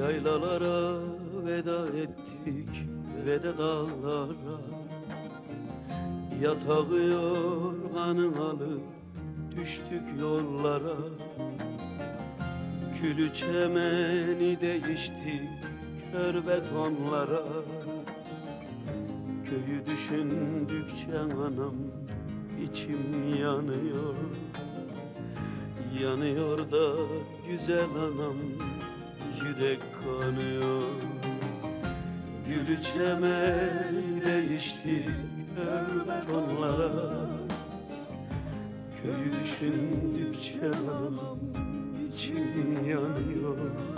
Yaylalara veda ettik ve de dağlara, yatağı yorganın alıp düştük yollara. Külü çemeni değiştik kör betonlara. Köyü düşündükçe anam içim yanıyor. Yanıyor da güzel anam, yürek kanıyor. Gülü çemeni değiştik kör betonlara. Köyü düşündükçe anam içim yanıyor.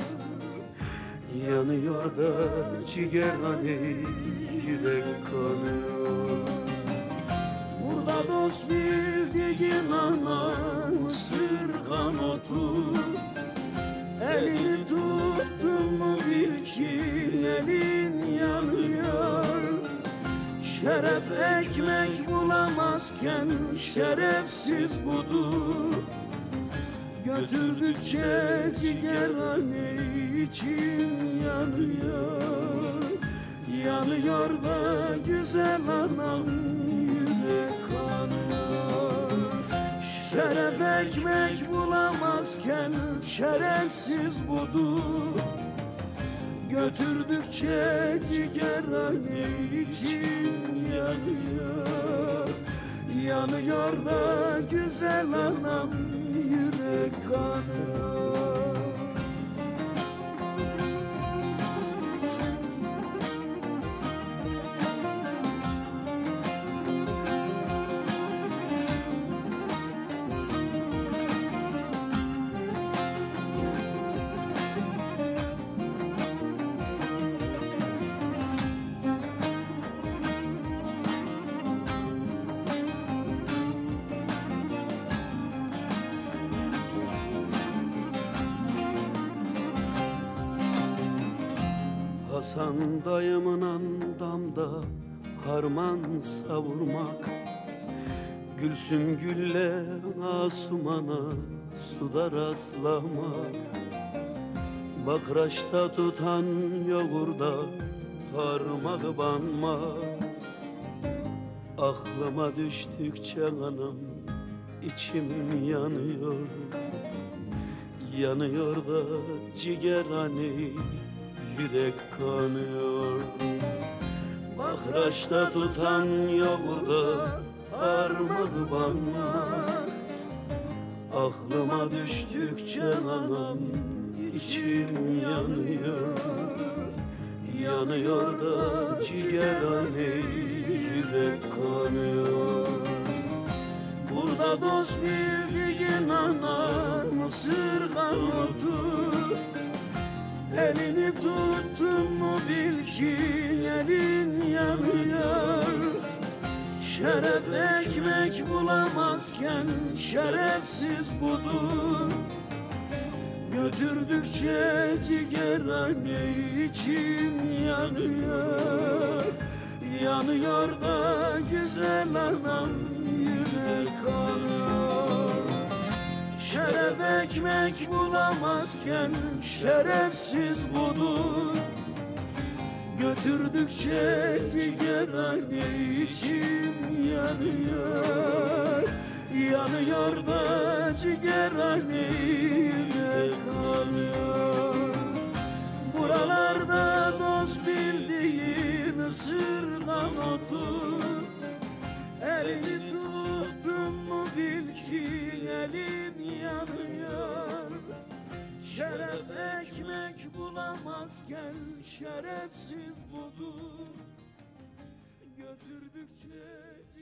Yanıyor da ciğerhane, yürek kanıyor. Burada dost bildiğin anan ısırgan otu. Elini tuttun mu bil ki elin yanıyor. Şeref ekmek bulamazken şerefsiz budur. Götürdükçe ciğerhane içim yanıyor. Yanıyor da güzel anam, yürek kanıyor. Şeref ekmek bulamazken şerefsiz budur. Götürdükçe ciğerhane içim yanıyor. Yanıyor da güzel anam, yürek kanıyor. Hasan dayımın andamda harman savurmak, Gülsüm gülle Asumana suda rastlamak. Bakraçta tutan yoğurda parmağı banmak. Aklıma düştükçe anam içim yanıyor. Yanıyor da ciğerhane, yürek kanıyor. Bakraçta tutan yoğurda parmağı banmak. Aklıma düştükçe anam içim yanıyor. Yanıyor da ciğerhane, yürek kanıyor. Burada dost bildiğin anam ısırgan otu. Elini tuttun mu bil ki elin yanıyor. Şeref ekmek bulamazken şerefsiz budur. Götürdükçe ciğerhane içim yanıyor. Yanıyor da güzel anam, yürek kanıyor. Şeref ekmek bulamazken şerefsiz budur. Götürdükçe ciğerhane içim yanıyor. Yanıyor da ciğerhane, yürek kanıyor. Buralarda dost bildiğin ısırgan otu. Elini tuttun mu bil ki elin yanıyor. Şeref ekmek bulamazken şerefsiz budur. Götürdükçe